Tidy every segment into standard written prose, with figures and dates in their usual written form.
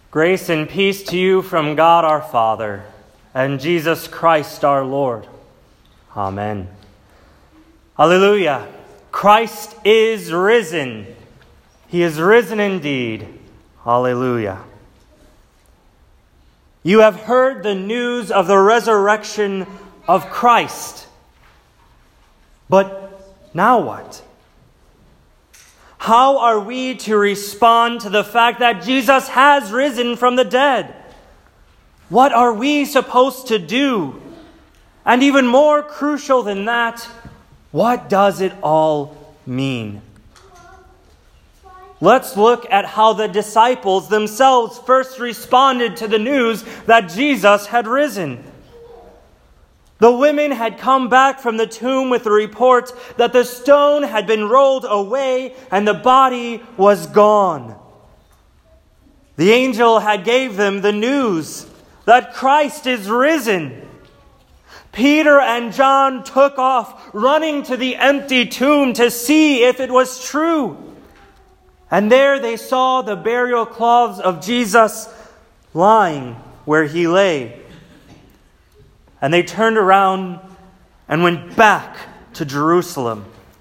Grace and peace to you from God our Father and Jesus Christ our Lord. Amen. Hallelujah. Christ is risen. He is risen indeed. Hallelujah. You have heard the news of the resurrection of Christ. But now what? How are we to respond to the fact that Jesus has risen from the dead? What are we supposed to do? And even more crucial than that, what does it all mean? Let's look at how the disciples themselves first responded to the news that Jesus had risen. The women had come back from the tomb with the report that the stone had been rolled away and the body was gone. The angel had gave them the news that Christ is risen. Peter and John took off, running to the empty tomb to see if it was true. And there they saw the burial cloths of Jesus lying where he lay. And they turned around and went back to Jerusalem.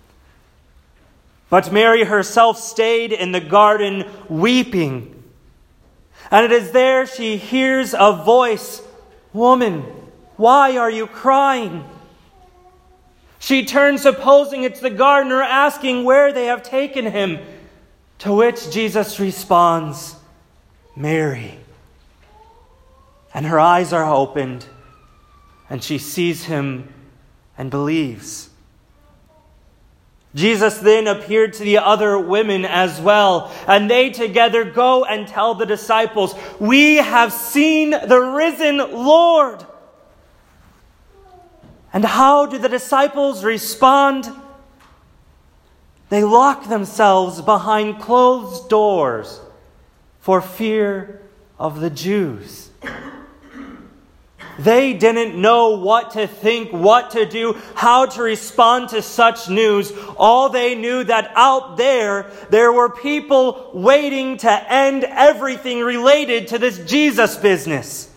But Mary herself stayed in the garden weeping. And it is there she hears a voice, "Woman, why are you crying?" She turns, supposing it's the gardener, asking where they have taken him. To which Jesus responds, "Mary." And her eyes are opened, and she sees him and believes. Jesus then appeared to the other women as well, and they together go and tell the disciples, "We have seen the risen Lord." And how do the disciples respond? They lock themselves behind closed doors for fear of the Jews. They didn't know what to think, what to do, how to respond to such news. All they knew that out there were people waiting to end everything related to this Jesus business.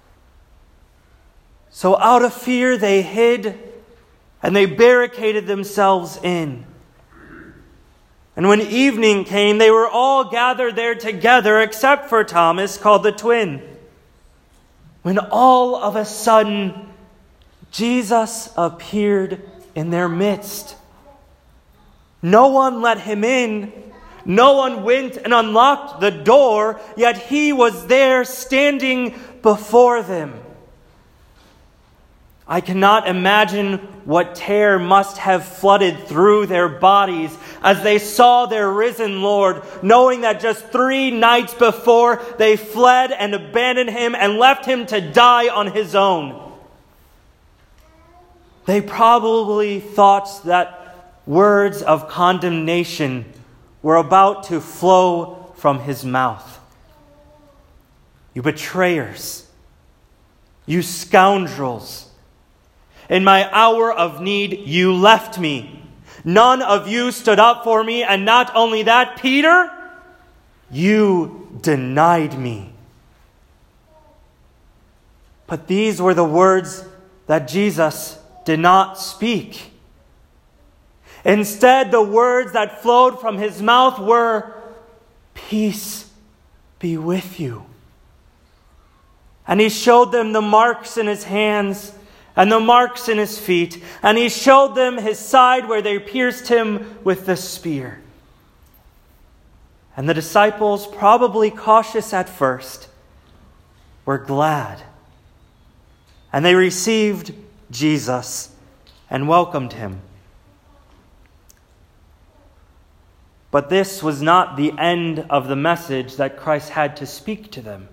So out of fear, they hid and they barricaded themselves in. And when evening came, they were all gathered there together except for Thomas, called the twin. When all of a sudden, Jesus appeared in their midst. No one let him in. No one went and unlocked the door, yet he was there standing before them. I cannot imagine what terror must have flooded through their bodies as they saw their risen Lord, knowing that just 3 nights before they fled and abandoned him and left him to die on his own. They probably thought that words of condemnation were about to flow from his mouth. "You betrayers, you scoundrels. In my hour of need, you left me. None of you stood up for me, and not only that, Peter, you denied me." But these were the words that Jesus did not speak. Instead, the words that flowed from his mouth were, "Peace be with you." And he showed them the marks in his hands and the marks in his feet, and he showed them his side where they pierced him with the spear. And the disciples, probably cautious at first, were glad. And they received Jesus and welcomed him. But this was not the end of the message that Christ had to speak to them.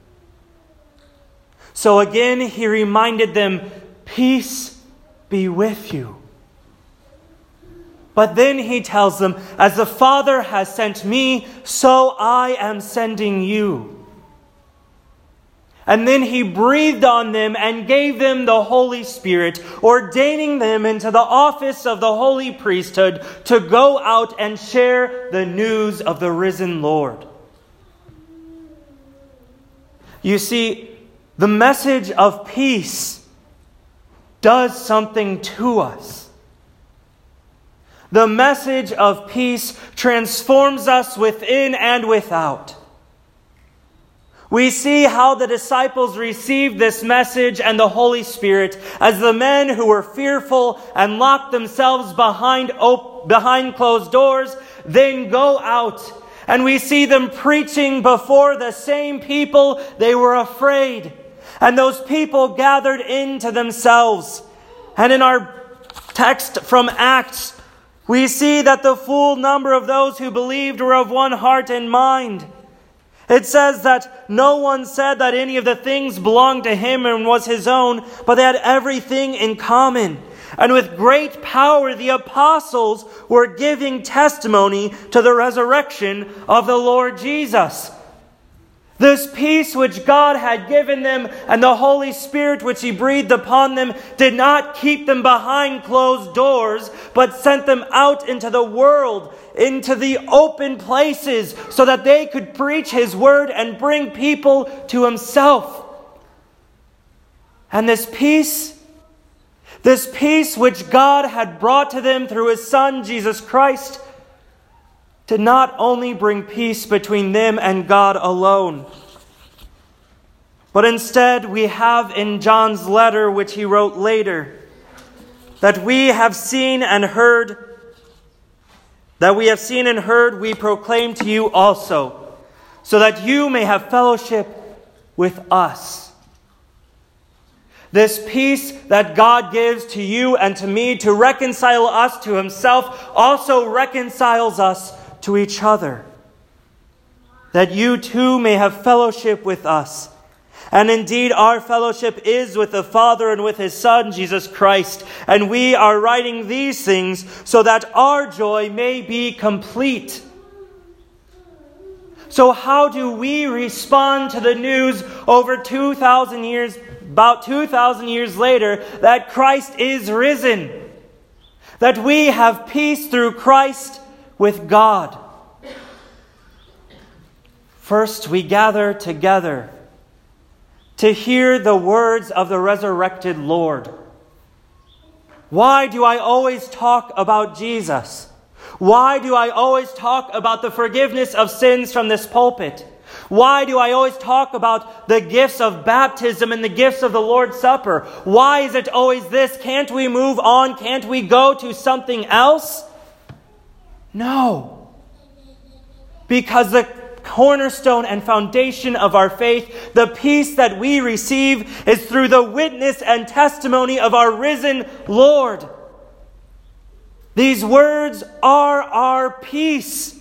So again, he reminded them, "Peace be with you." But then he tells them, "As the Father has sent me, so I am sending you." And then he breathed on them and gave them the Holy Spirit, ordaining them into the office of the holy priesthood to go out and share the news of the risen Lord. You see, the message of peace does something to us. The message of peace transforms us within and without. We see how the disciples received this message and the Holy Spirit as the men who were fearful and locked themselves behind closed doors then go out. And we see them preaching before the same people they were afraid. And those people gathered into themselves. And in our text from Acts, we see that the full number of those who believed were of one heart and mind. It says that no one said that any of the things belonged to him and was his own, but they had everything in common. And with great power the apostles were giving testimony to the resurrection of the Lord Jesus. This peace which God had given them and the Holy Spirit which He breathed upon them did not keep them behind closed doors, but sent them out into the world, into the open places, so that they could preach His word and bring people to Himself. And this peace which God had brought to them through His Son, Jesus Christ, did not only bring peace between them and God alone, but instead we have in John's letter, which he wrote later, that we have seen and heard, we proclaim to you also, so that you may have fellowship with us. This peace that God gives to you and to me to reconcile us to Himself also reconciles us to each other, that you too may have fellowship with us. And indeed, our fellowship is with the Father and with His Son, Jesus Christ. And we are writing these things so that our joy may be complete. So how do we respond to the news over 2,000 years, about 2,000 years later, that Christ is risen? That we have peace through Christ with God. First, we gather together to hear the words of the resurrected Lord. Why do I always talk about Jesus? Why do I always talk about the forgiveness of sins from this pulpit? Why do I always talk about the gifts of baptism and the gifts of the Lord's Supper? Why is it always this? Can't we move on? Can't we go to something else? No. Because the cornerstone and foundation of our faith, the peace that we receive, is through the witness and testimony of our risen Lord. These words are our peace,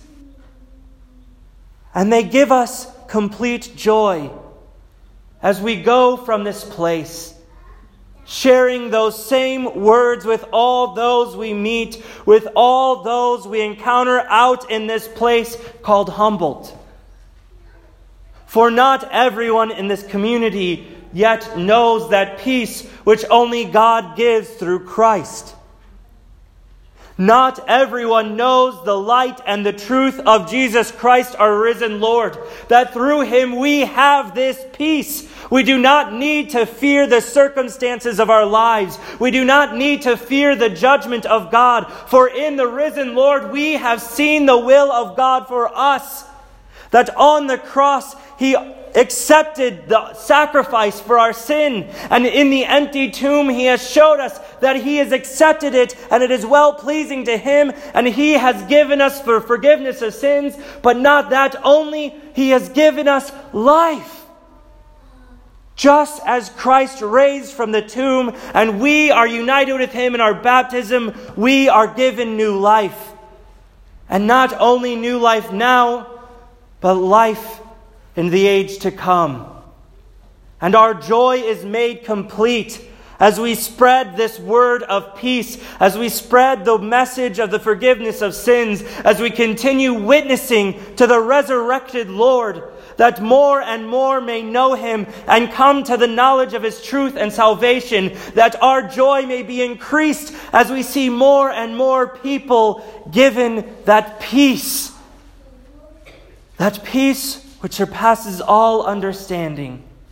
and they give us complete joy as we go from this place, sharing those same words with all those we meet, with all those we encounter out in this place called Humboldt. For not everyone in this community yet knows that peace which only God gives through Christ. Not everyone knows the light and the truth of Jesus Christ, our risen Lord, that through Him we have this peace. We do not need to fear the circumstances of our lives. We do not need to fear the judgment of God, for in the risen Lord we have seen the will of God for us, that on the cross He accepted the sacrifice for our sin. And in the empty tomb He has showed us that He has accepted it and it is well pleasing to Him. And He has given us for forgiveness of sins. But not that only, He has given us life. Just as Christ raised from the tomb and we are united with Him in our baptism, we are given new life. And not only new life now, but life in the age to come. And our joy is made complete as we spread this word of peace, as we spread the message of the forgiveness of sins, as we continue witnessing to the resurrected Lord, that more and more may know Him and come to the knowledge of His truth and salvation, that our joy may be increased as we see more and more people given that peace which surpasses all understanding.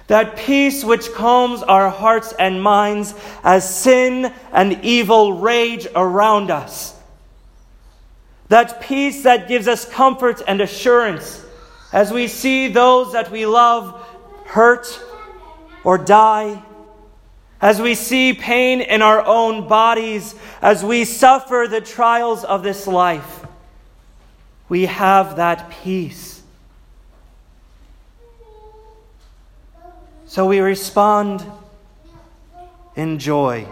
That peace which calms our hearts and minds as sin and evil rage around us. That peace that gives us comfort and assurance as we see those that we love hurt or die, as we see pain in our own bodies, as we suffer the trials of this life. We have that peace. So we respond in joy,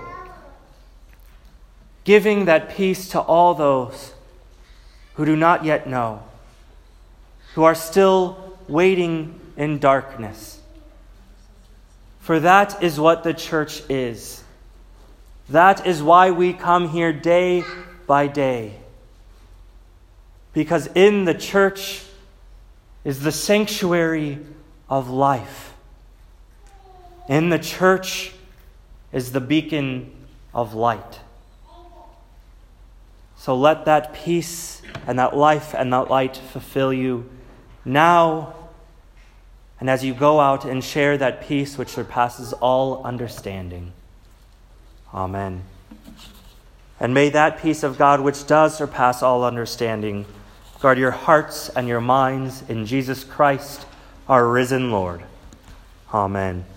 giving that peace to all those who do not yet know, who are still waiting in darkness. For that is what the church is. That is why we come here day by day. Because in the church is the sanctuary of life. In the church is the beacon of light. So let that peace and that life and that light fulfill you now, and as you go out and share that peace which surpasses all understanding. Amen. And may that peace of God, which does surpass all understanding, guard your hearts and your minds in Jesus Christ, our risen Lord. Amen.